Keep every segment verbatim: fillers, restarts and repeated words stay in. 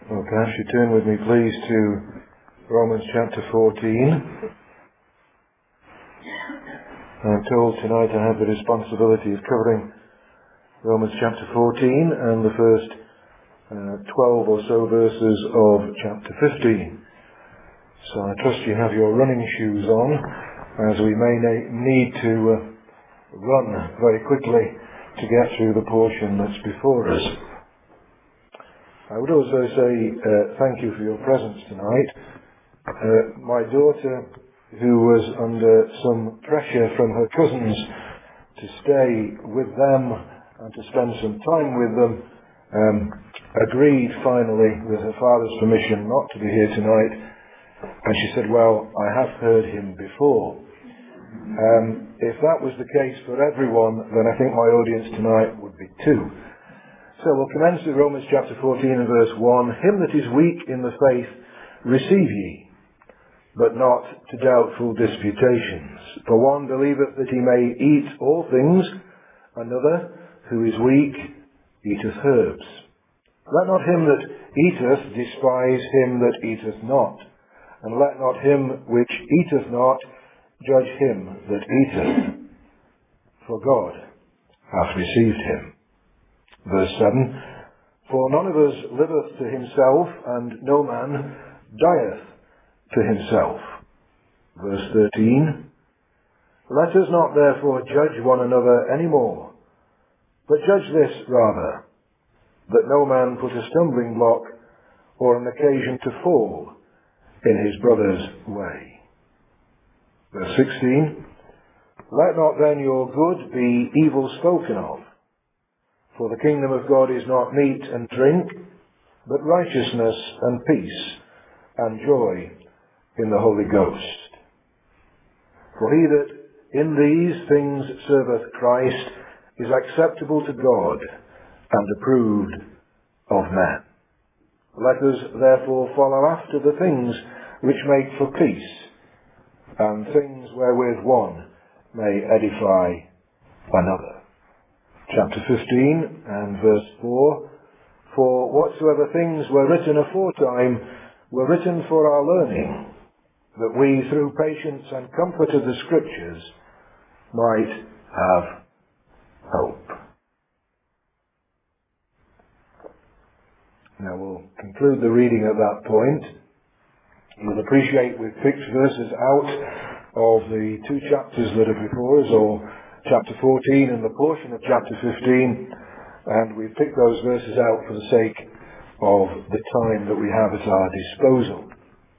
Well, Cash, you turn with me, please, to Romans chapter fourteen. I'm told tonight I have the responsibility of covering Romans chapter fourteen and the first uh, twelve or so verses of chapter fifteen. So I trust you have your running shoes on, as we may na- need to uh, run very quickly to get through the portion that's before us. I would also say uh, thank you for your presence tonight. Uh, my daughter, who was under some pressure from her cousins to stay with them and to spend some time with them, um, agreed finally, with her father's permission, not to be here tonight. And she said, well, I have heard him before. Um, if that was the case for everyone, then I think my audience tonight would be two. So we'll commence with Romans chapter fourteen and verse one. Him that is weak in the faith receive ye, but not to doubtful disputations. For one believeth that he may eat all things, another, who is weak, eateth herbs. Let not him that eateth despise him that eateth not, and let not him which eateth not judge him that eateth, for God hath received him. Verse seven, for none of us liveth to himself, and no man dieth to himself. Verse thirteen, let us not therefore judge one another any more, but judge this rather, that no man put a stumbling block or an occasion to fall in his brother's way. Verse sixteen, let not then your good be evil spoken of, for the kingdom of God is not meat and drink, but righteousness and peace and joy in the Holy Ghost. For he that in these things serveth Christ is acceptable to God and approved of men. Let us therefore follow after the things which make for peace, and things wherewith one may edify another. Chapter fifteen and verse four, for whatsoever things were written aforetime were written for our learning, that we through patience and comfort of the Scriptures might have hope. Now we'll conclude the reading at that point. You'll appreciate we've picked verses out of the two chapters that are before us, or chapter fourteen and the portion of chapter fifteen, and we've picked those verses out for the sake of the time that we have at our disposal.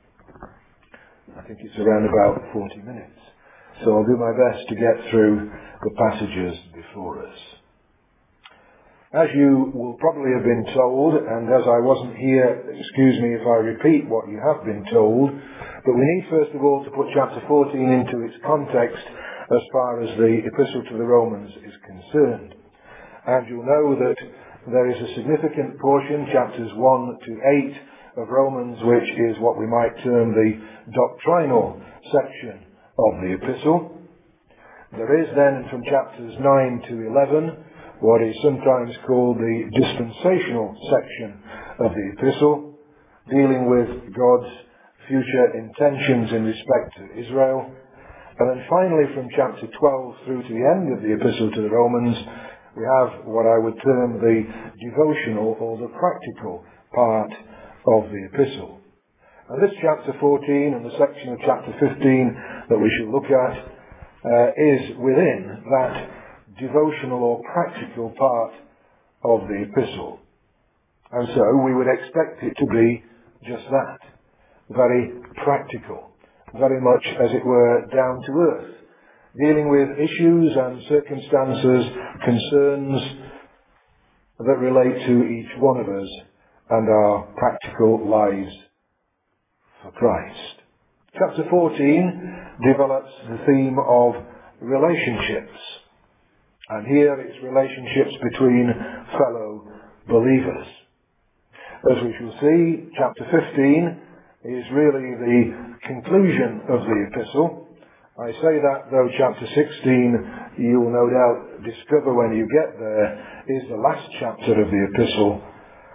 I think it's around about forty minutes. So I'll do my best to get through the passages before us. As you will probably have been told, and as I wasn't here, excuse me if I repeat what you have been told, but we need first of all to put chapter fourteen into its context as far as the Epistle to the Romans is concerned. And you'll know that there is a significant portion, chapters one to eight of Romans, which is what we might term the doctrinal section of the Epistle. There is then from chapters nine to eleven what is sometimes called the dispensational section of the Epistle, dealing with God's future intentions in respect to Israel. And then finally from chapter twelve through to the end of the Epistle to the Romans, we have what I would term the devotional or the practical part of the Epistle. And this chapter fourteen and the section of chapter fifteen that we shall look at uh, is within that devotional or practical part of the Epistle. And so we would expect it to be just that, very practical, very much, as it were, down to earth, dealing with issues and circumstances, concerns that relate to each one of us and our practical lives for Christ. Chapter fourteen develops the theme of relationships. And here it's relationships between fellow believers. As we shall see, chapter fifteen is really the conclusion of the epistle. I say that though chapter sixteen, you will no doubt discover when you get there, is the last chapter of the epistle.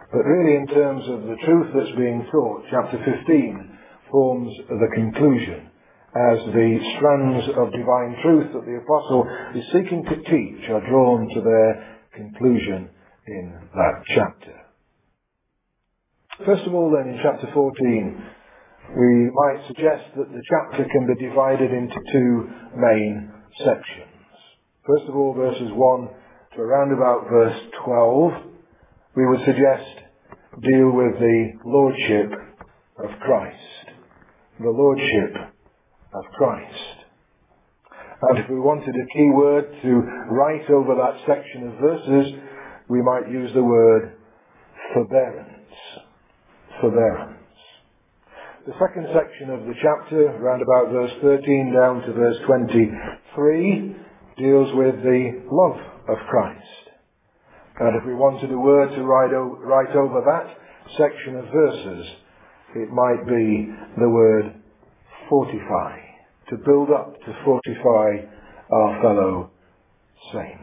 But really, in terms of the truth that's being taught, chapter fifteen forms the conclusion, as the strands of divine truth that the apostle is seeking to teach are drawn to their conclusion in that chapter. First of all, then, in chapter fourteen, we might suggest that the chapter can be divided into two main sections. First of all, verses one to around about verse twelve, we would suggest deal with the Lordship of Christ. The Lordship of Christ. And if we wanted a key word to write over that section of verses, we might use the word forbearance. Forbearance. The second section of the chapter, around about verse thirteen down to verse twenty-three, deals with the love of Christ. And if we wanted a word to write, o- write over that section of verses, it might be the word fortify, to build up, to fortify our fellow saint.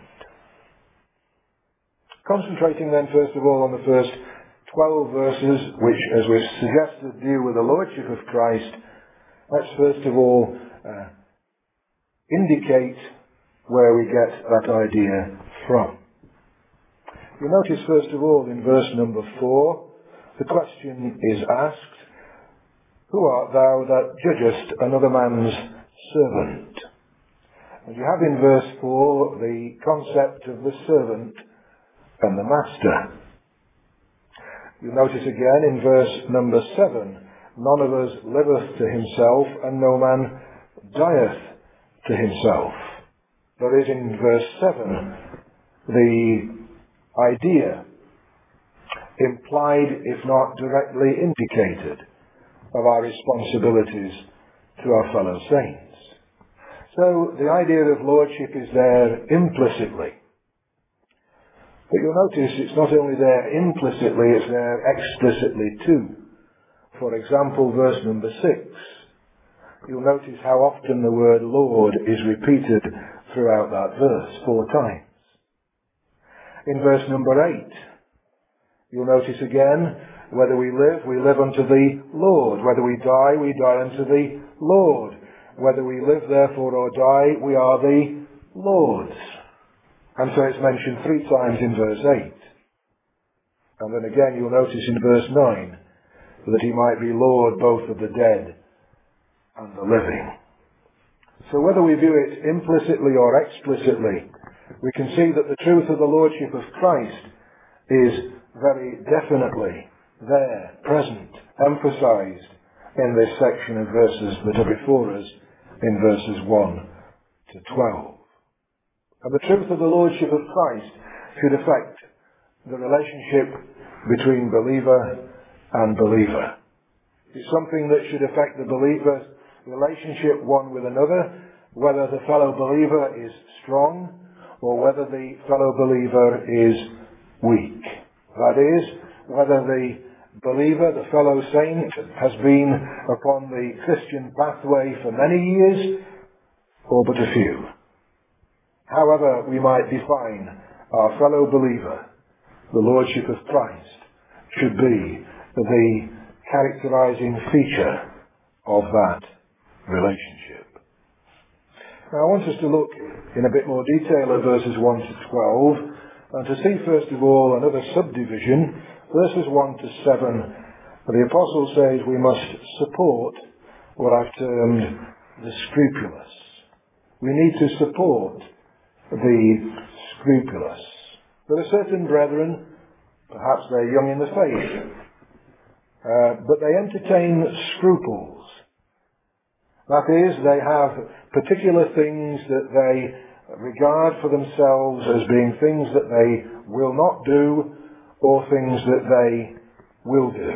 Concentrating then first of all on the first twelve verses, which, as we've suggested, deal with the Lordship of Christ, let's first of all uh, indicate where we get that idea from. You notice first of all in verse number four, the question is asked, "Who art thou that judgest another man's servant?" And you have in verse four the concept of the servant and the master. You notice again in verse number seven, "None of us liveth to himself, and no man dieth to himself." There is in verse seven the idea, implied if not directly indicated, of our responsibilities to our fellow saints. So the idea of lordship is there implicitly. But you'll notice it's not only there implicitly, it's there explicitly too. For example, verse number six. You'll notice how often the word Lord is repeated throughout that verse, four times. In verse number eight, you'll notice again, whether we live, we live unto the Lord. Whether we die, we die unto the Lord. Whether we live therefore or die, we are the Lord's. And so it's mentioned three times in verse eight. And then again you'll notice in verse nine that he might be Lord both of the dead and the living. So whether we view it implicitly or explicitly, we can see that the truth of the Lordship of Christ is very definitely there, present, emphasized in this section of verses that are before us in verses one to twelve. And the truth of the Lordship of Christ should affect the relationship between believer and believer. It's something that should affect the believer's relationship one with another, whether the fellow believer is strong or whether the fellow believer is weak. That is, whether the believer, the fellow saint, has been upon the Christian pathway for many years or but a few. However we might define our fellow believer, the Lordship of Christ should be the characterizing feature of that relationship. Now I want us to look in a bit more detail at verses one to twelve, and to see first of all another subdivision, verses one to seven. The Apostle says we must support what I've termed the scrupulous. We need to support the scrupulous. There are certain brethren, perhaps they're young in the faith, uh, but they entertain scruples. That is, they have particular things that they regard for themselves as being things that they will not do or things that they will do.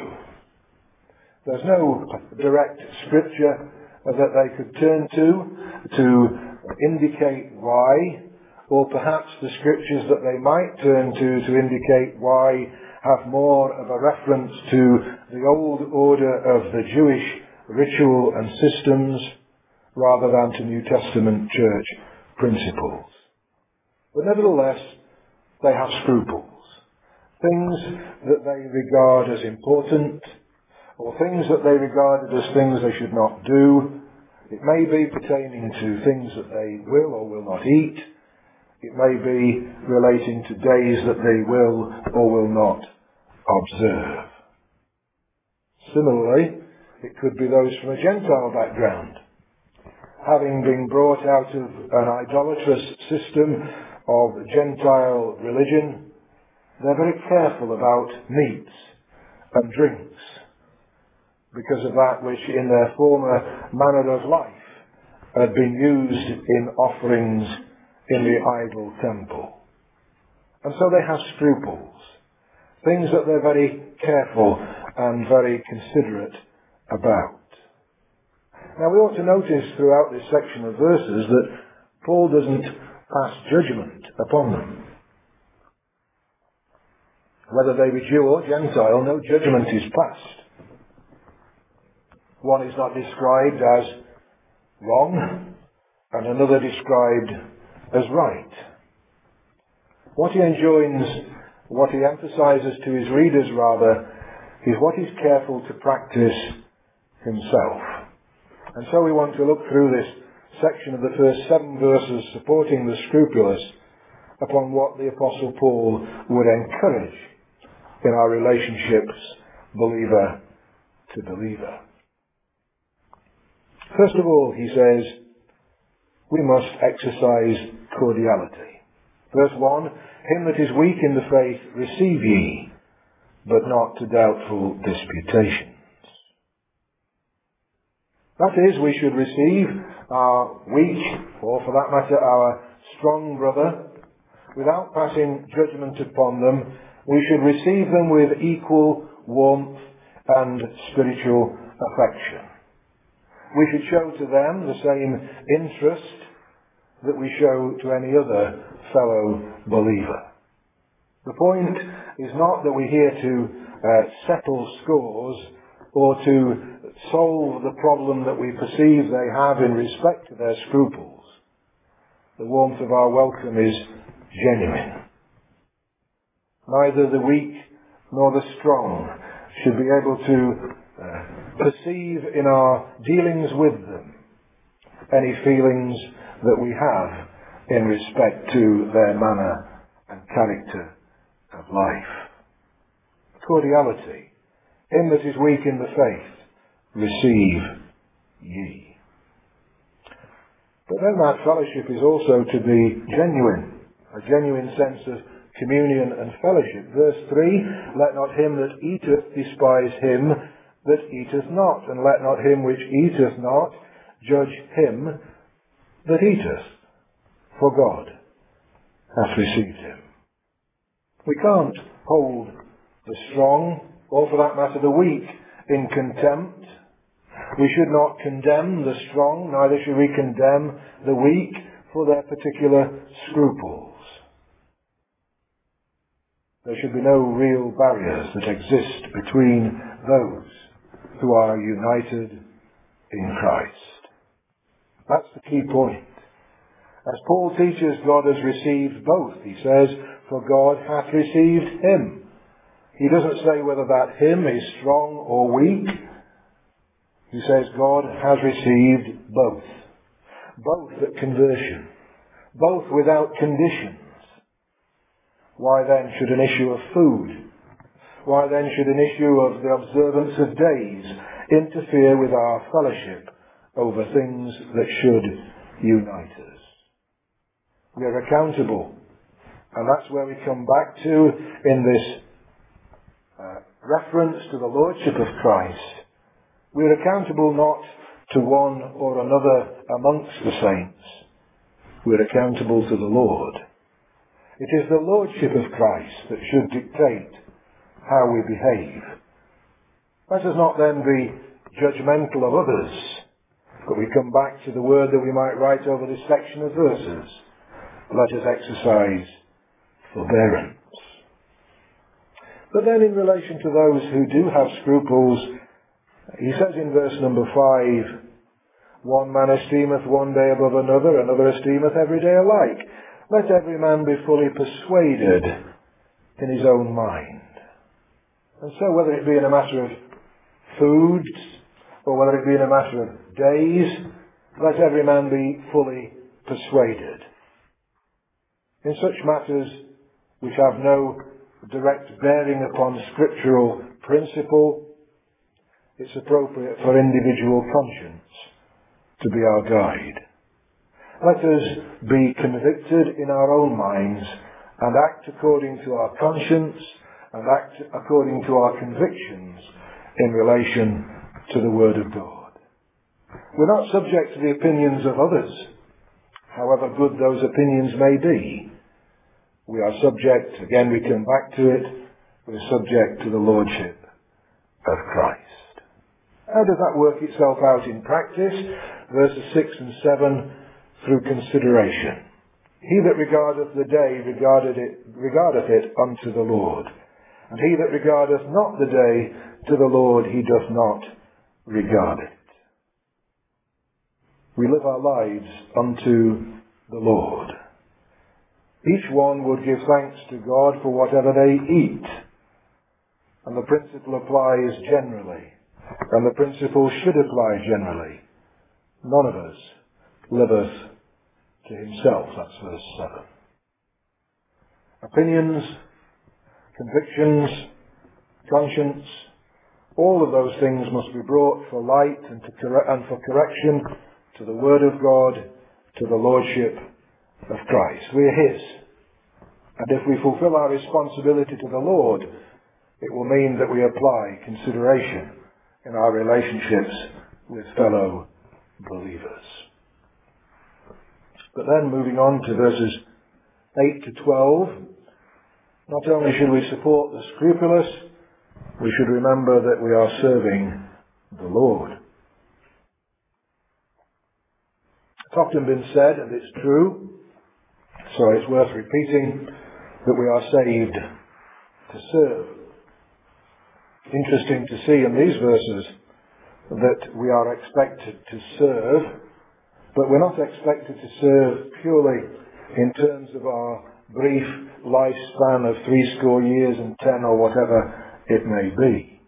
There's no direct scripture that they could turn to to indicate why, or perhaps the scriptures that they might turn to to indicate why have more of a reference to the old order of the Jewish ritual and systems rather than to New Testament church principles. But nevertheless, they have scruples. things that they regard as important, or things that they regarded as things they should not do. It may be pertaining to things that they will or will not eat. It may be relating to days that they will or will not observe. Similarly, it could be those from a Gentile background. Having been brought out of an idolatrous system of Gentile religion, they're very careful about meats and drinks because of that which in their former manner of life had been used in offerings in the idol temple. And so they have scruples, things that they're very careful and very considerate about. Now we ought to notice throughout this section of verses that Paul doesn't pass judgment upon them. Whether they be Jew or Gentile, no judgment is passed. One is not described as wrong and another described as right. What he enjoins, what he emphasizes to his readers rather, is what he's careful to practice himself. And so we want to look through this section of the first seven verses supporting the scrupulous upon what the Apostle Paul would encourage in our relationships, believer to believer. First of all, he says, we must exercise cordiality. Verse one, him that is weak in the faith receive ye, but not to doubtful disputations. That is, we should receive our weak, or for that matter our strong brother, without passing judgment upon them. We should receive them with equal warmth and spiritual affection. We should show to them the same interest that we show to any other fellow believer. The point is not that we're here to uh, settle scores or to solve the problem that we perceive they have in respect to their scruples. The warmth of our welcome is genuine. Neither the weak nor the strong should be able to uh, perceive in our dealings with them any feelings that we have in respect to their manner and character of life. Cordiality. Him that is weak in the faith, receive ye. But then that fellowship is also to be genuine, a genuine sense of communion and fellowship. Verse three, let not him that eateth despise him that eateth not, and let not him which eateth not judge him that eateth, for God hath received him. We can't hold the strong, or for that matter the weak, in contempt. We should not condemn the strong, neither should we condemn the weak for their particular scruples. There should be no real barriers that exist between those who are united in Christ. That's the key point. As Paul teaches, God has received both. He says, for God hath received him. He doesn't say whether that him is strong or weak. He says God has received both. Both at conversion. Both without conditions. Why then should an issue of food, why then should an issue of the observance of days interfere with our fellowship over things that should unite us? We are accountable. And that's where we come back to in this uh, reference to the Lordship of Christ. We are accountable not to one or another amongst the saints. We are accountable to the Lord. It is the Lordship of Christ that should dictate how we behave. Let us not then be judgmental of others, but we come back to the word that we might write over this section of verses. Let us exercise forbearance. But then in relation to those who do have scruples, he says in verse number five, one man esteemeth one day above another, another esteemeth every day alike. Let every man be fully persuaded. in his own mind. And so whether it be in a matter of foods, or whether it be in a matter of days, let every man be fully persuaded. In such matters which have no direct bearing upon scriptural principle, it's appropriate for individual conscience to be our guide. Let us be convicted in our own minds and act according to our conscience and act according to our convictions in relation to the Word of God. We're not subject to the opinions of others, however good those opinions may be. We are subject, again we come back to it, we're subject to the Lordship of Christ. How does that work itself out in practice? Verses six and seven, through consideration. He that regardeth the day regardeth it, regardeth it unto the Lord. And he that regardeth not the day to the Lord, he doth not regard it. We live our lives unto the Lord. Each one would give thanks to God for whatever they eat. And the principle applies generally. And the principle should apply generally. None of us liveth to himself. That's verse seven. Opinions, convictions, conscience, all of those things must be brought for light and, to corre- and for correction to the Word of God, to the Lordship of Christ. We are his. And if we fulfill our responsibility to the Lord, it will mean that we apply consideration in our relationships with fellow believers. But then moving on to verses eight to twelve, not only should we support the scrupulous, we should remember that we are serving the Lord. It's often been said, and it's true, so it's worth repeating, that we are saved to serve. Interesting to see in these verses that we are expected to serve, but we're not expected to serve purely in terms of our brief lifespan of three score years and ten or whatever it may be.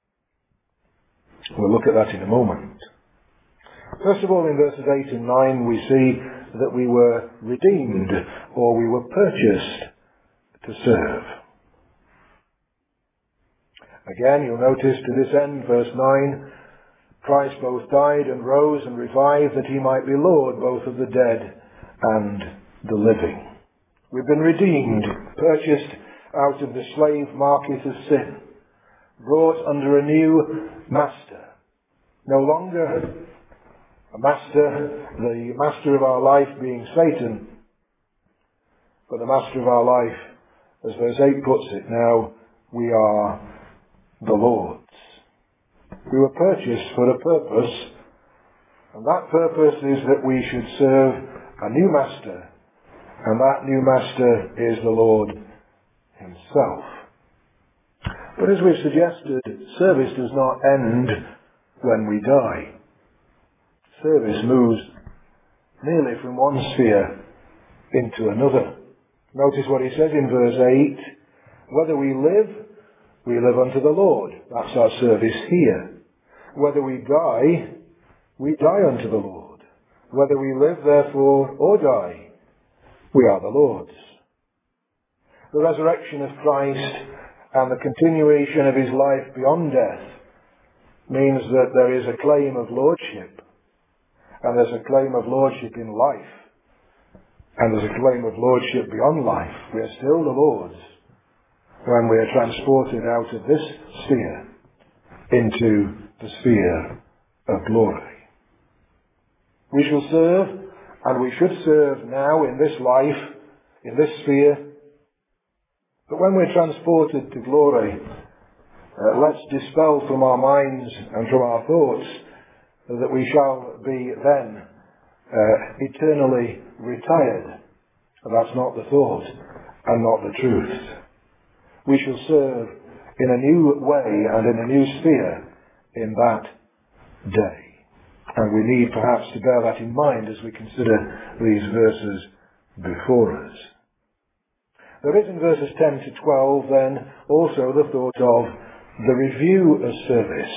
We'll look at that in a moment. First of all, in verses eight and nine, we see that we were redeemed, or we were purchased to serve. Again, you'll notice to this end, verse nine, Christ both died and rose and revived that he might be Lord both of the dead and the living. We've been redeemed, purchased out of the slave market of sin, brought under a new master. No longer a master, the master of our life being Satan, but the master of our life, as verse eight puts it, now we are the Lord's. We were purchased for a purpose, and that purpose is that we should serve a new master, and that new master is the Lord himself. But as we've suggested, service does not end when we die. Service moves merely from one sphere into another. Notice what he says in verse eight, whether we live, we live unto the Lord. That's our service here. Whether we die, we die unto the Lord. Whether we live, therefore, or die, we are the Lord's. The resurrection of Christ and the continuation of his life beyond death means that there is a claim of lordship, and there's a claim of lordship in life, and there's a claim of lordship beyond life. We are still the Lord's when we are transported out of this sphere into the sphere of glory. We shall serve, and we should serve now in this life, in this sphere. But when we're transported to glory, uh, let's dispel from our minds and from our thoughts that we shall be then uh, eternally retired. That's not the thought and not the truth. We shall serve in a new way and in a new sphere in that day. And we need perhaps to bear that in mind as we consider these verses before us. There is in verses ten to twelve then also the thought of the review of service.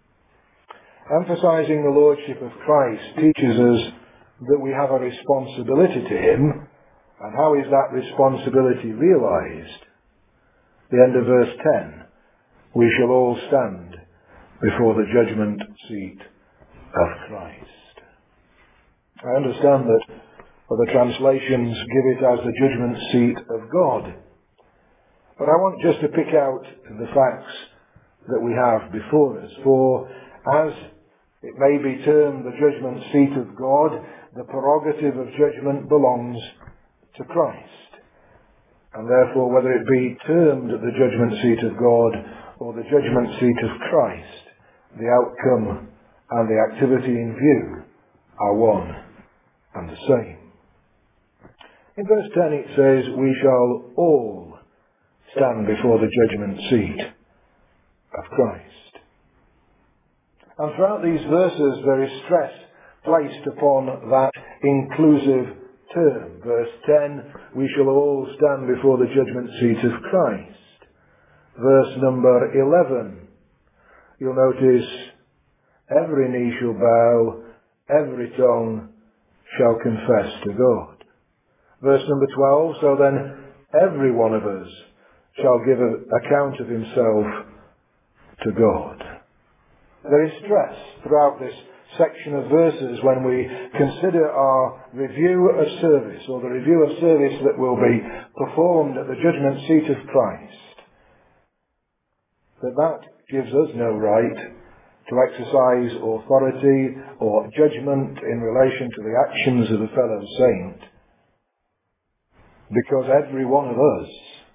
Emphasizing the Lordship of Christ teaches us that we have a responsibility to Him, and how is that responsibility realized? The end of verse ten, we shall all stand before the judgment seat of Christ. I understand that other translations give it as the judgment seat of God. But I want just to pick out the facts that we have before us. For as it may be termed the judgment seat of God, the prerogative of judgment belongs to Christ. And therefore, whether it be termed the judgment seat of God or the judgment seat of Christ, the outcome and the activity in view are one and the same. In verse ten it says, we shall all stand before the judgment seat of Christ. And throughout these verses there is stress placed upon that inclusive term. Verse ten, we shall all stand before the judgment seat of Christ. Verse number eleven, you'll notice, every knee shall bow, every tongue shall confess to God. Verse number twelve, so then every one of us shall give an account of himself to God. There is stress throughout this section of verses when we consider our review of service, or the review of service that will be performed at the judgment seat of Christ, that that gives us no right to exercise authority or judgment in relation to the actions of a fellow saint, because every one of us,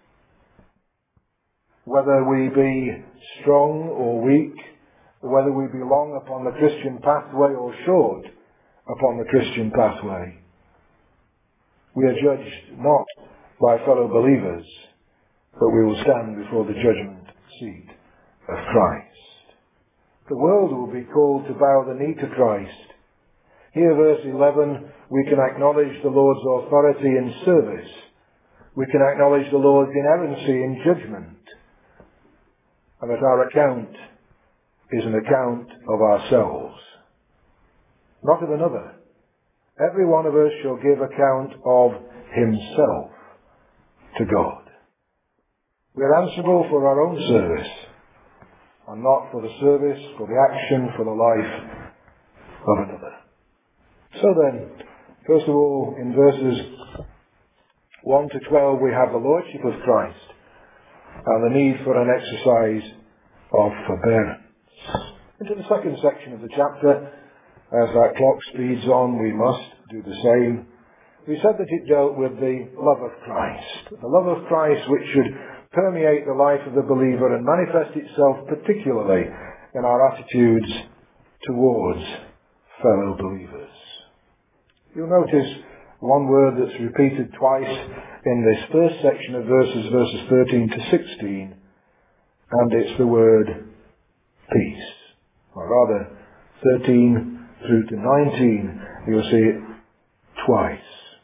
whether we be strong or weak, whether we be long upon the Christian pathway or short upon the Christian pathway, we are judged not by fellow believers, but we will stand before the judgment seat of Christ. The world will be called to bow the knee to Christ. Here, verse eleven, we can acknowledge the Lord's authority in service. We can acknowledge the Lord's inerrancy in judgment. And that our account is an account of ourselves, not of another. Every one of us shall give account of himself to God. We are answerable for our own service, and not for the service, for the action, for the life of another. So then, first of all, in verses one to twelve, we have the Lordship of Christ and the need for an exercise of forbearance. Into the second section of the chapter, as that clock speeds on, we must do the same. We said that it dealt with the love of Christ. The love of Christ which should permeate the life of the believer and manifest itself particularly in our attitudes towards fellow believers. You'll notice one word that's repeated twice in this first section of verses, verses thirteen to sixteen, and it's the word peace. Or rather, thirteen through to nineteen, you'll see it twice.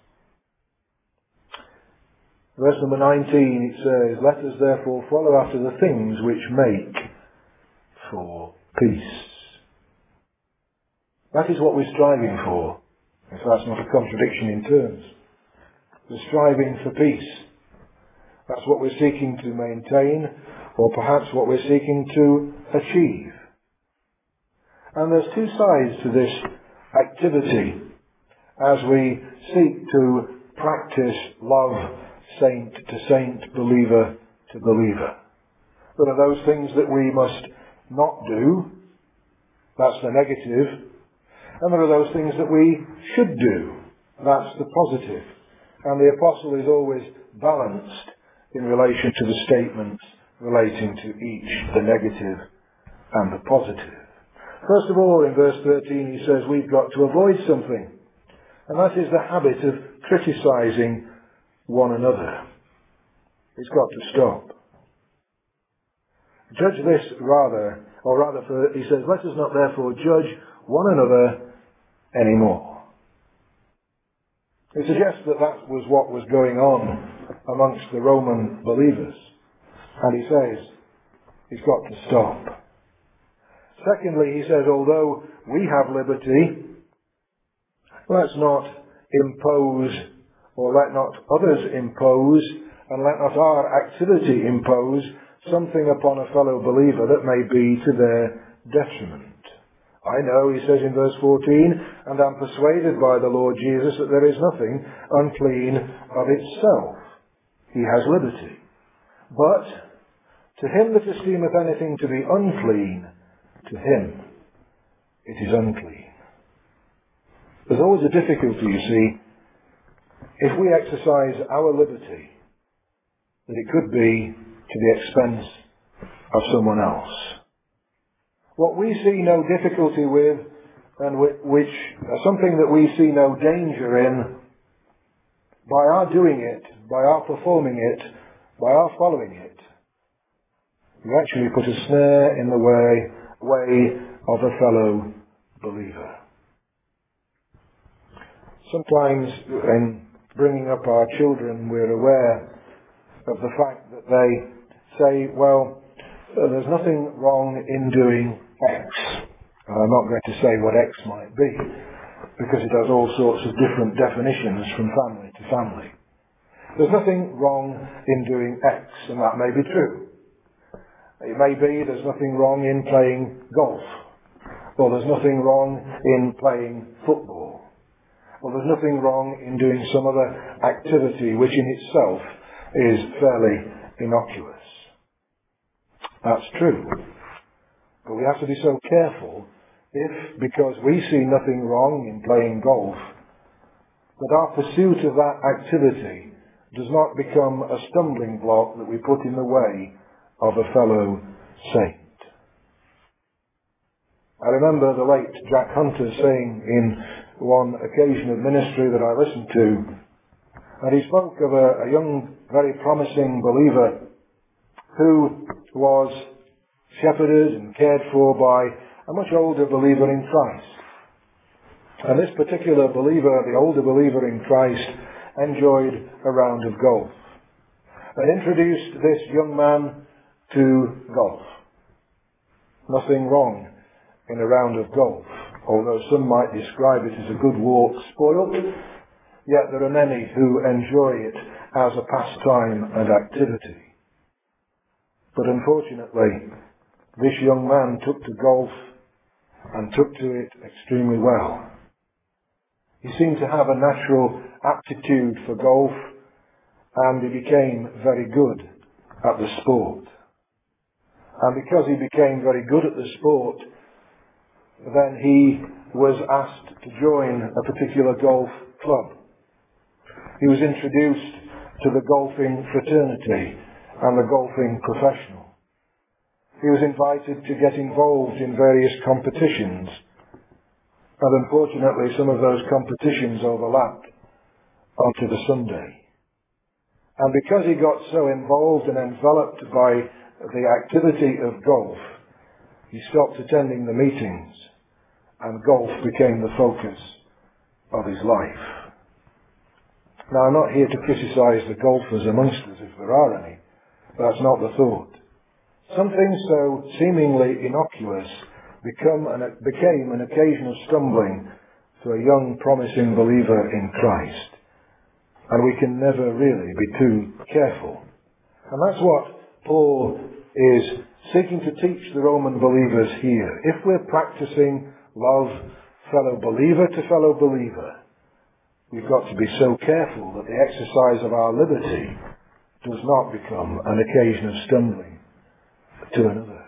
Verse number nineteen, it says, let us therefore follow after the things which make for peace. That is what we're striving for. If that's not a contradiction in terms. We're striving for peace. That's what we're seeking to maintain, or perhaps what we're seeking to achieve. And there's two sides to this activity as we seek to practice love saint to saint, believer to believer. There are those things that we must not do. That's the negative. And there are those things that we should do. That's the positive. And the apostle is always balanced in relation to the statements relating to each, the negative and the positive. First of all, in verse thirteen, he says we've got to avoid something. And that is the habit of criticizing one another. It's got to stop. Judge this rather, or rather, for, he says, let us not therefore judge one another anymore. It suggests that that was what was going on amongst the Roman believers. And he says, it's got to stop. Secondly, he says, although we have liberty, let's not impose, or let not others impose, and let not our activity impose something upon a fellow believer that may be to their detriment. I know, he says in verse fourteen, and am persuaded by the Lord Jesus that there is nothing unclean of itself. He has liberty. But to him that esteemeth anything to be unclean, to him it is unclean. There's always a difficulty, you see, if we exercise our liberty, that it could be to the expense of someone else. What we see no difficulty with, and which uh, something that we see no danger in, by our doing it, by our performing it, by our following it, we actually put a snare in the way, way of a fellow believer. Sometimes in bringing up our children, we're aware of the fact that they say, well, uh, there's nothing wrong in doing X. And I'm not going to say what X might be, because it has all sorts of different definitions from family to family. There's nothing wrong in doing X, and that may be true. It may be there's nothing wrong in playing golf, or there's nothing wrong in playing football, or there's nothing wrong in doing some other activity which in itself is fairly innocuous. That's true. But we have to be so careful if, because we see nothing wrong in playing golf, that our pursuit of that activity does not become a stumbling block that we put in the way of a fellow saint. I remember the late Jack Hunter saying in one occasion of ministry that I listened to, and he spoke of a, a young, very promising believer who was shepherded and cared for by a much older believer in Christ. And this particular believer, the older believer in Christ, enjoyed a round of golf and introduced this young man to golf. Nothing wrong in a round of golf, although some might describe it as a good walk spoilt, yet there are many who enjoy it as a pastime and activity. But unfortunately, this young man took to golf and took to it extremely well. He seemed to have a natural aptitude for golf, and he became very good at the sport. And because he became very good at the sport, then he was asked to join a particular golf club. He was introduced to the golfing fraternity and the golfing professional. He was invited to get involved in various competitions. And unfortunately, some of those competitions overlapped onto the Sunday. And because he got so involved and enveloped by the activity of golf, he stopped attending the meetings, and golf became the focus of his life. Now, I'm not here to criticize the golfers amongst us, if there are any. That's not the thought. Something so seemingly innocuous become an, became an occasion of stumbling to a young, promising believer in Christ. And we can never really be too careful. And that's what Paul is seeking to teach the Roman believers here. If we're practicing love fellow believer to fellow believer, we've got to be so careful that the exercise of our liberty does not become an occasion of stumbling to another.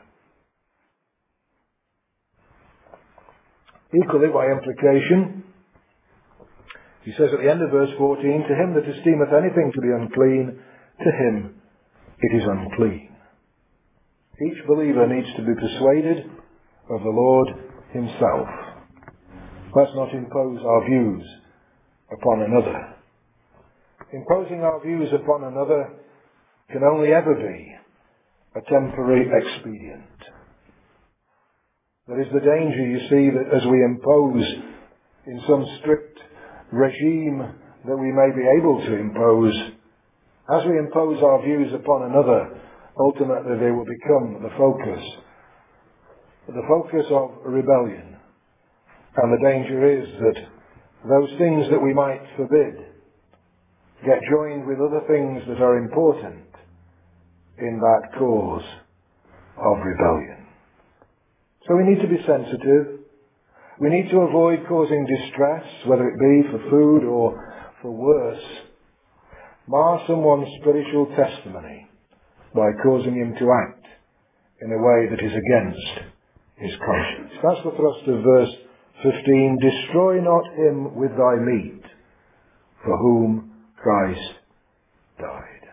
Equally, by implication, he says at the end of verse fourteen, to him that esteemeth anything to be unclean, to him it is unclean. Each believer needs to be persuaded of the Lord himself. Let's not impose our views upon another. Imposing our views upon another can only ever be a temporary expedient. There is the danger, you see, that as we impose in some strict regime that we may be able to impose, as we impose our views upon another, ultimately they will become the focus, the focus of rebellion. And the danger is that those things that we might forbid get joined with other things that are important in that cause of rebellion. So we need to be sensitive. We need to avoid causing distress, whether it be for food or for worse, mar someone's spiritual testimony by causing him to act in a way that is against his conscience. That's the thrust of verse fifteen. Destroy not him with thy meat, for whom Christ died.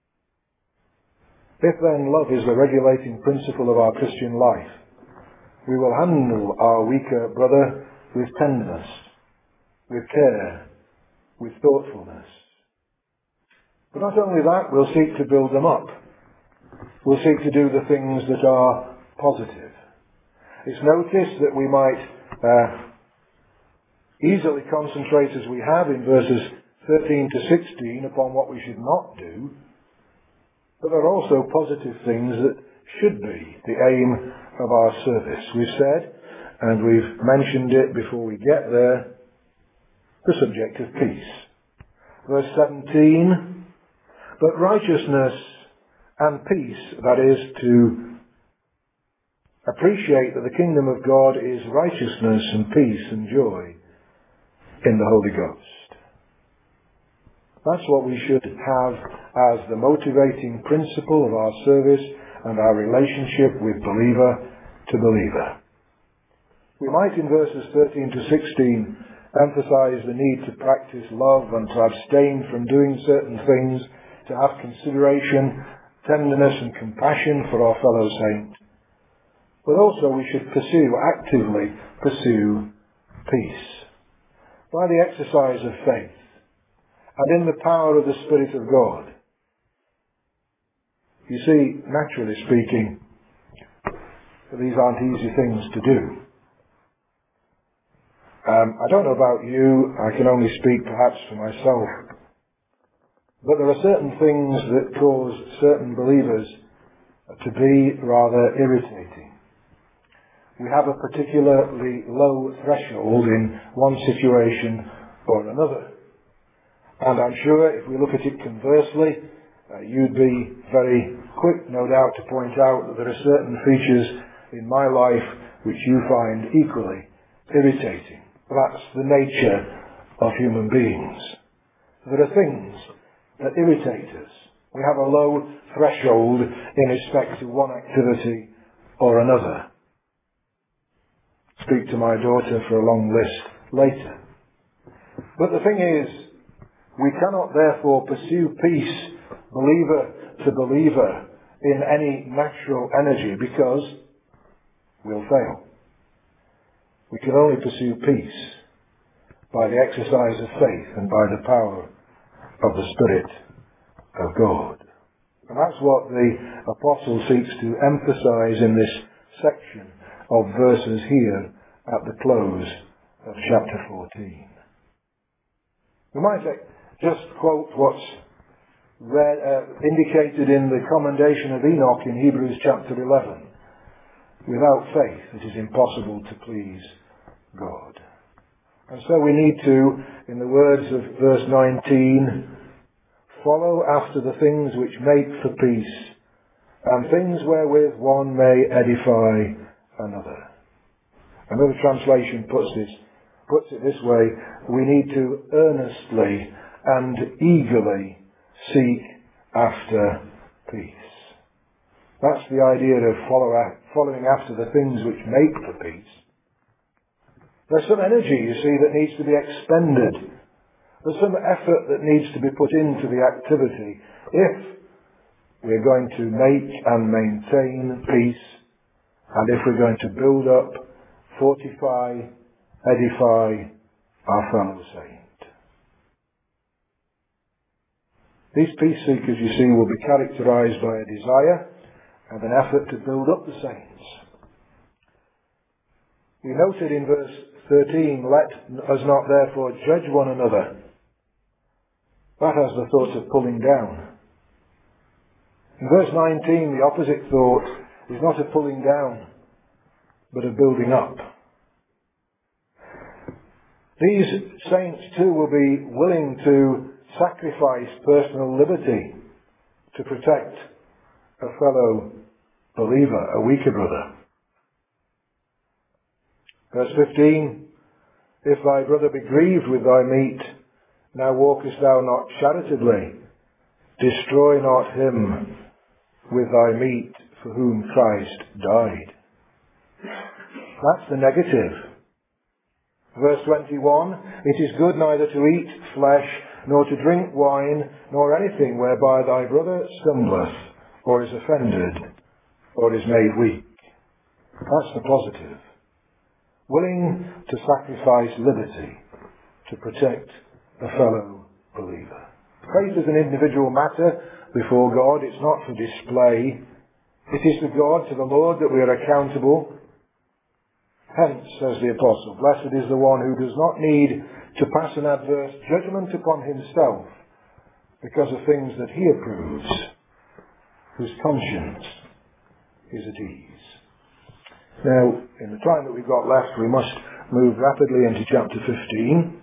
If then love is the regulating principle of our Christian life, we will handle our weaker brother with tenderness, with care, with thoughtfulness. But not only that, we'll seek to build them up. We'll seek to do the things that are positive. It's noticed that we might uh, easily concentrate, as we have in verses thirteen to sixteen, upon what we should not do. But there are also positive things that should be the aim of our service. We've said, and we've mentioned it before we get there, the subject of peace. Verse seventeen, but righteousness and peace, that is, to appreciate that the kingdom of God is righteousness and peace and joy in the Holy Ghost. That's what we should have as the motivating principle of our service and our relationship with believer to believer. We might in verses thirteen to sixteen emphasize the need to practice love and to abstain from doing certain things, to have consideration, tenderness and compassion for our fellow saint. But also we should pursue, actively pursue peace by the exercise of faith and in the power of the Spirit of God. You see, naturally speaking, these aren't easy things to do. Um, I don't know about you, I can only speak perhaps for myself, but there are certain things that cause certain believers to be rather irritating. We have a particularly low threshold in one situation or another. And I'm sure if we look at it conversely, uh, you'd be very quick, no doubt, to point out that there are certain features in my life which you find equally irritating. That's the nature of human beings. There are things that irritate us. We have a low threshold in respect to one activity or another. Speak to my daughter for a long list later. But the thing is, we cannot therefore pursue peace, believer to believer, in any natural energy, because we'll fail. We can only pursue peace by the exercise of faith and by the power of the Spirit of God. And that's what the Apostle seeks to emphasize in this section of verses here at the close of chapter fourteen. We might just quote what's read, uh, indicated in the commendation of Enoch in Hebrews chapter eleven. Without faith it is impossible to please God. And so we need to, in the words of verse nineteen, follow after the things which make for peace, and things wherewith one may edify another. Another translation puts this, puts it this way: we need to earnestly and eagerly seek after peace. That's the idea of follow, following after the things which make for peace. There's some energy, you see, that needs to be expended. There's some effort that needs to be put into the activity if we're going to make and maintain peace, and if we're going to build up, fortify, edify our fellow saint. These peace seekers, you see, will be characterized by a desire and an effort to build up the saints. We noted in verse thirteen, let us not therefore judge one another, That has the thought of pulling down. In verse nineteen, the opposite thought is not of pulling down, but of building up. These saints too will be willing to sacrifice personal liberty to protect a fellow believer, a weaker brother. Verse fifteen, if thy brother be grieved with thy meat, now walkest thou not charitably. Destroy not him with thy meat for whom Christ died. That's the negative. Verse twenty-one, it is good neither to eat flesh, nor to drink wine, nor anything whereby thy brother stumbleth, or is offended, or is made weak. That's the positive. Willing to sacrifice liberty to protect a fellow believer. Faith is an individual matter before God. It's not for display. It is to God, to the Lord, that we are accountable. Hence, says the Apostle, blessed is the one who does not need to pass an adverse judgment upon himself because of things that he approves, whose conscience is at ease. Now, in the time that we've got left, we must move rapidly into chapter fifteen.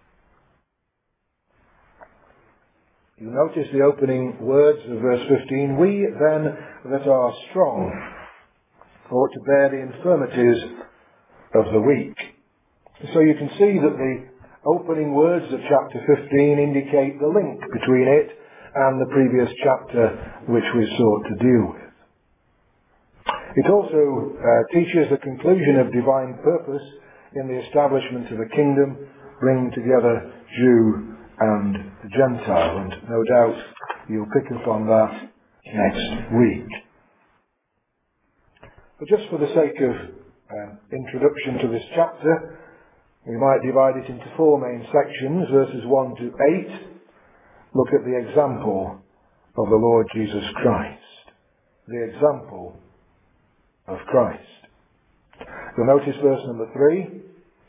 You notice the opening words of verse fifteen. We then that are strong ought to bear the infirmities of the weak. So you can see that the opening words of chapter fifteen indicate the link between it and the previous chapter which we sought to deal with. It also uh, teaches the conclusion of divine purpose in the establishment of a kingdom, bringing together Jew and Gentile, and no doubt you'll pick up on that next week. But just for the sake of um, introduction to this chapter, we might divide it into four main sections, verses one to eight. Look at the example of the Lord Jesus Christ. The example of Christ. You'll notice verse number three.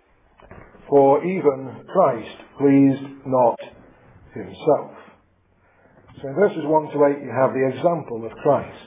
For even Christ pleased not himself. So in verses one to eight you have the example of Christ.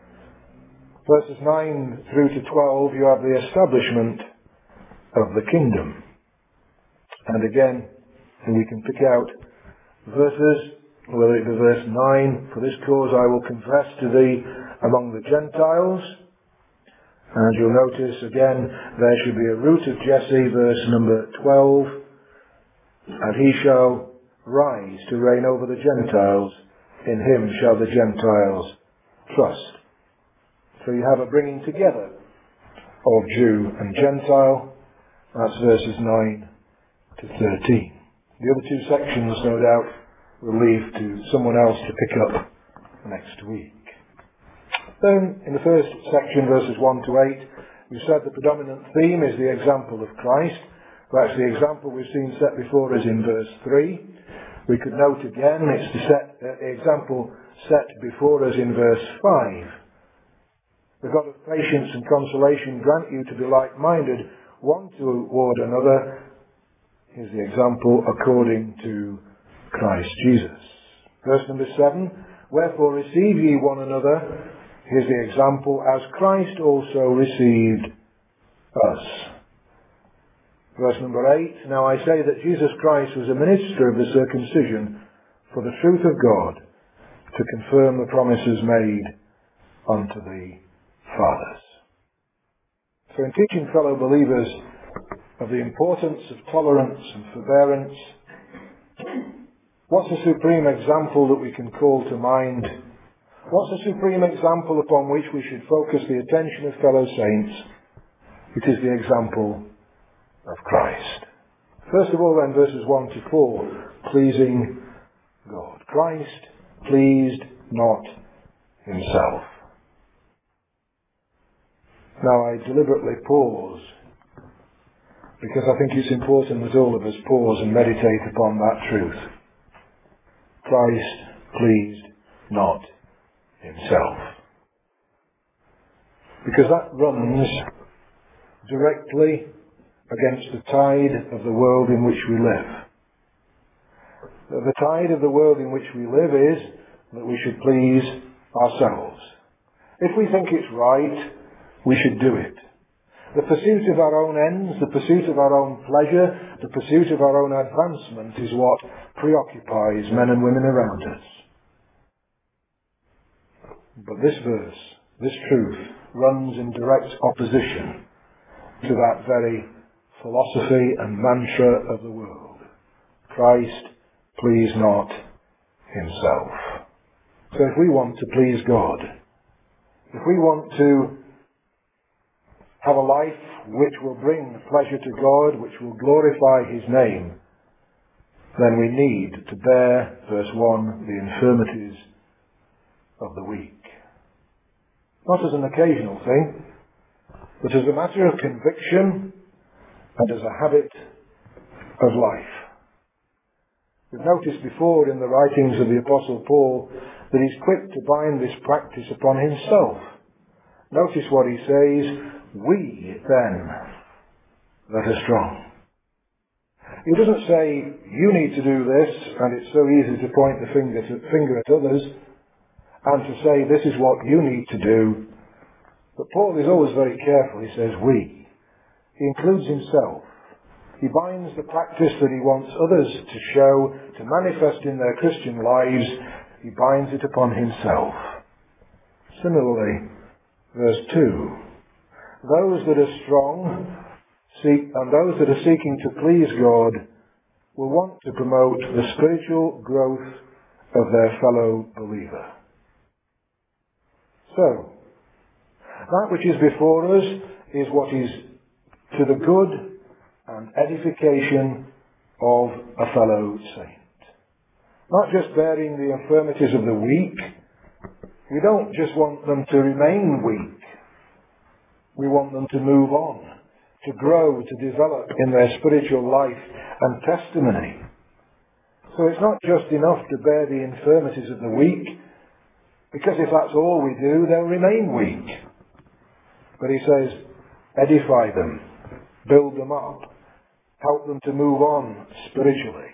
Verses nine through to twelve you have the establishment of the kingdom. And again, we can pick out verses, whether it be verse nine, for this cause I will confess to thee among the Gentiles. And you'll notice again, there should be a root of Jesse, verse number twelve. And he shall rise to reign over the Gentiles. In him shall the Gentiles trust. So you have a bringing together of Jew and Gentile. That's verses nine to thirteen. The other two sections, no doubt, we'll leave to someone else to pick up next week. Then, in the first section, verses one to eight, we said the predominant theme is the example of Christ. That's the example we've seen set before us in verse three. We could note again, it's the set, uh, example set before us in verse five. The God of patience and consolation grant you to be like-minded, one toward another. Here's the example according to Christ Jesus. Verse number seven, wherefore receive ye one another. Here's the example, as Christ also received us. Verse number eight, now I say that Jesus Christ was a minister of the circumcision for the truth of God, to confirm the promises made unto the fathers. So in teaching fellow believers of the importance of tolerance and forbearance, what's the supreme example that we can call to mind? What's the supreme example upon which we should focus the attention of fellow saints? It is the example of Christ. First of all then, verses one to four, pleasing God. Christ pleased not himself. Now I deliberately pause, because I think it's important that all of us pause and meditate upon that truth. Christ pleased not himself. Because that runs directly against the tide of the world in which we live. The tide of the world in which we live is that we should please ourselves. If we think it's right, we should do it. The pursuit of our own ends, the pursuit of our own pleasure, the pursuit of our own advancement is what preoccupies men and women around us. But this verse, this truth, runs in direct opposition to that very philosophy and mantra of the world. Christ please not himself. So if we want to please God, if we want to have a life which will bring pleasure to God, which will glorify his name, then we need to bear, verse one, the infirmities of the weak. Not as an occasional thing, but as a matter of conviction and as a habit of life. We've noticed before in the writings of the Apostle Paul that he's quick to bind this practice upon himself. Notice what he says, we then that are strong. He doesn't say, you need to do this, and it's so easy to point the finger, to, finger at others, and to say, this is what you need to do. But Paul is always very careful. He says, we. He includes himself. He binds the practice that he wants others to show, to manifest in their Christian lives. He binds it upon himself. Similarly, verse two. Those that are strong seek, and those that are seeking to please God will want to promote the spiritual growth of their fellow believer. So, that which is before us is what is to the good and edification of a fellow saint. Not just bearing the infirmities of the weak. We don't just want them to remain weak. We want them to move on, to grow, to develop in their spiritual life and testimony. So it's not just enough to bear the infirmities of the weak, because if that's all we do, they'll remain weak. But he says, edify them, build them up, help them to move on spiritually.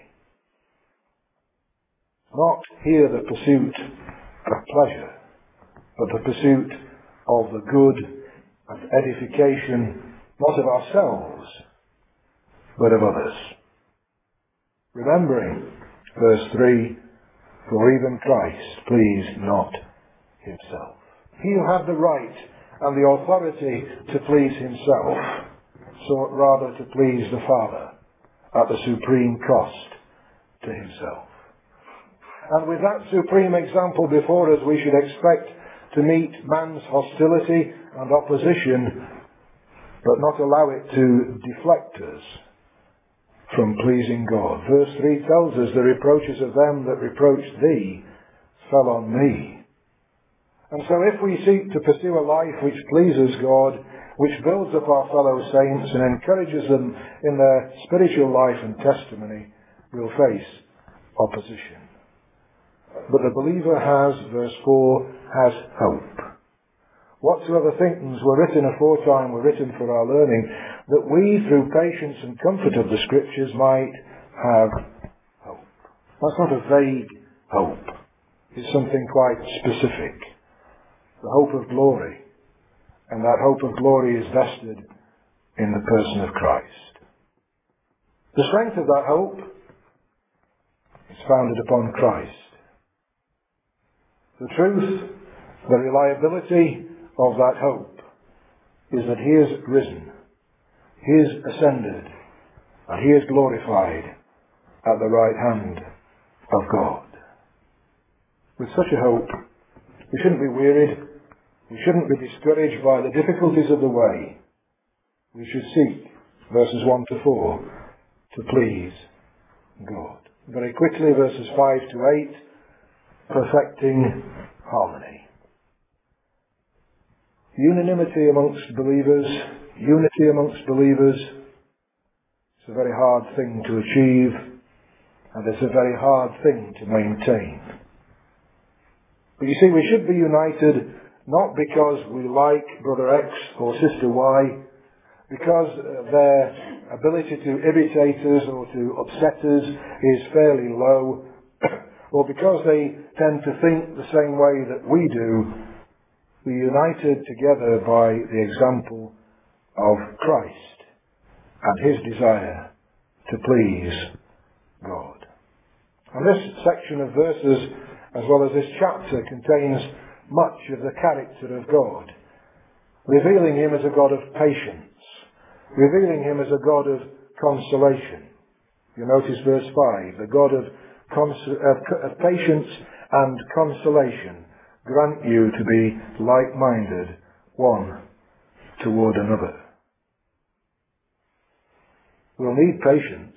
Not here the pursuit of pleasure, but the pursuit of the good and edification, not of ourselves, but of others. Remembering, verse three, for even Christ pleased not himself. He who had the right and the authority to please himself sought rather to please the Father at the supreme cost to himself. And with that supreme example before us, we should expect to meet man's hostility and opposition, but not allow it to deflect us from pleasing God. Verse three tells us, the reproaches of them that reproached thee fell on me. And so if we seek to pursue a life which pleases God, which builds up our fellow saints and encourages them in their spiritual life and testimony, we'll face opposition. But the believer has, verse four, has hope. Whatsoever things were written aforetime were written for our learning, that we, through patience and comfort of the Scriptures, might have hope. That's not a vague hope. It's something quite specific. The hope of glory. And that hope of glory is vested in the person of Christ. The strength of that hope is founded upon Christ. The truth, the reliability of that hope is that he is risen, he is ascended, and he is glorified at the right hand of God. With such a hope, we shouldn't be wearied, we shouldn't be discouraged by the difficulties of the way. We should seek, verses one to four, to please God. Very quickly, verses five to eight, perfecting harmony. Unanimity amongst believers, unity amongst believers, it's a very hard thing to achieve, and it's a very hard thing to maintain. But you see, we should be united not because we like Brother X or Sister Y, because their ability to irritate us or to upset us is fairly low, or because they tend to think the same way that we do, we're united together by the example of Christ and his desire to please God. And this section of verses, as well as this chapter, contains much of the character of God, revealing him as a God of patience, revealing him as a God of consolation. You notice verse five, the God of, cons- of, of patience and consolation grant you to be like-minded one toward another. We'll need patience.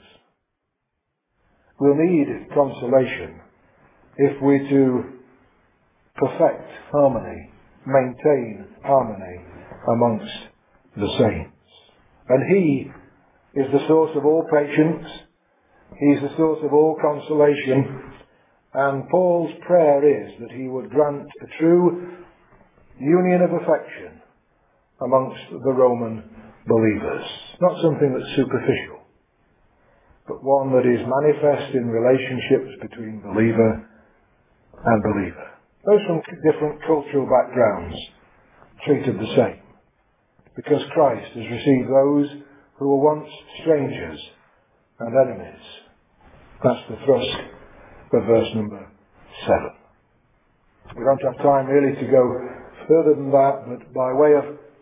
We'll need consolation if we're to perfect harmony, maintain harmony amongst the saints. And he is the source of all patience. He's the source of all consolation. And Paul's prayer is that he would grant a true union of affection amongst the Roman believers. Not something that's superficial, but one that is manifest in relationships between believer and believer. Those from different cultural backgrounds treated the same, because Christ has received those who were once strangers and enemies. That's the thrust of verse number seven. We don't have time really to go further than that, but by way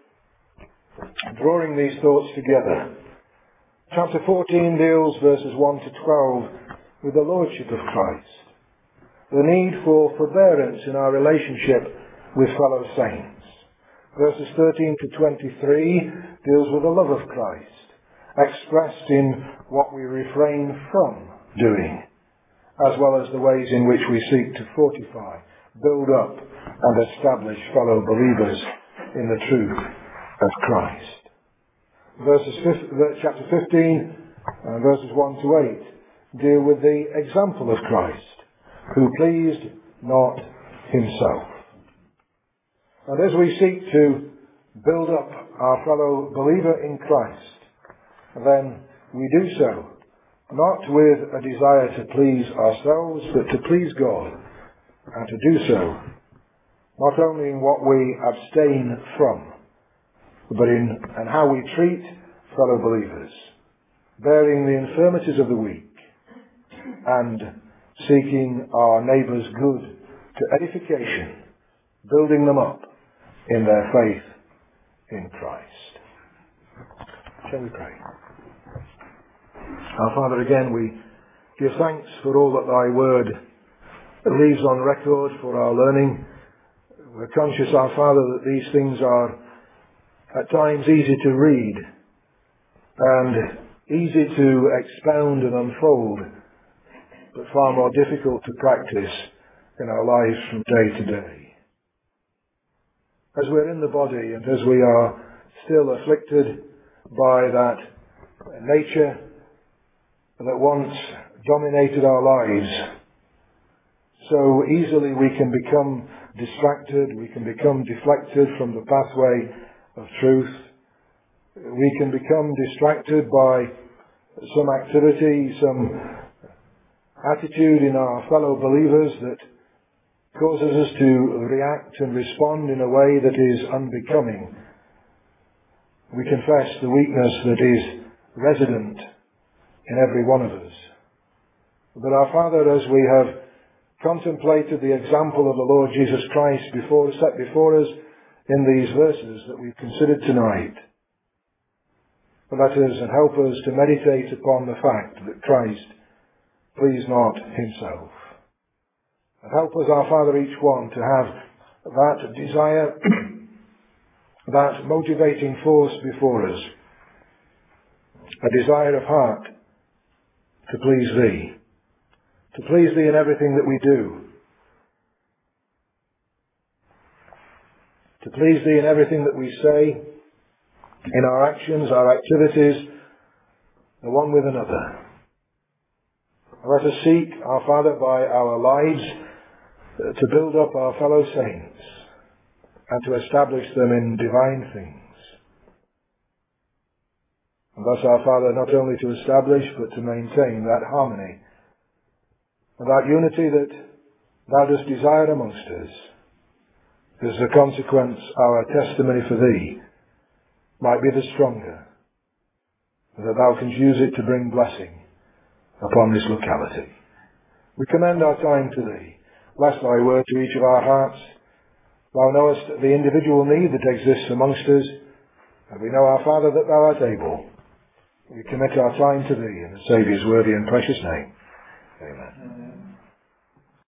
of drawing these thoughts together, chapter fourteen deals verses one to twelve with the Lordship of Christ, the need for forbearance in our relationship with fellow saints. Verses thirteen to twenty-three deals with the love of Christ, expressed in what we refrain from doing, as well as the ways in which we seek to fortify, build up, and establish fellow believers in the truth of Christ. Verses chapter fifteen, and verses one to eight, deal with the example of Christ, who pleased not himself. And as we seek to build up our fellow believer in Christ, then we do so not with a desire to please ourselves, but to please God, and to do so not only in what we abstain from, but in and how we treat fellow believers, bearing the infirmities of the weak, and seeking our neighbour's good to edification, building them up in their faith in Christ. Shall we pray? Our Father, again we give thanks for all that thy word leaves on record for our learning. We're conscious, our Father, that these things are at times easy to read and easy to expound and unfold, but far more difficult to practice in our lives from day to day. As we're in the body and as we are still afflicted by that nature that once dominated our lives, so easily we can become distracted, we can become deflected from the pathway of truth. We can become distracted by some activity, some attitude in our fellow believers that causes us to react and respond in a way that is unbecoming. We confess the weakness that is resident in every one of us. But our Father, as we have contemplated the example of the Lord Jesus Christ before, set before us in these verses that we've considered tonight, let us and help us to meditate upon the fact that Christ pleased not himself. And help us, our Father, each one to have that desire, that motivating force before us, a desire of heart to please Thee, to please Thee in everything that we do, to please Thee in everything that we say, in our actions, our activities, the one with another. Let us seek, our Father, by our lives to build up our fellow saints and to establish them in divine things. And thus, our Father, not only to establish, but to maintain that harmony and that unity that Thou dost desire amongst us. As a consequence, our testimony for Thee might be the stronger, and that Thou canst use it to bring blessing upon this locality. We commend our time to Thee. Bless Thy word to each of our hearts. Thou knowest the individual need that exists amongst us, and we know, our Father, that Thou art able. We commit our time to Thee in the Saviour's worthy and precious name. Amen. Amen.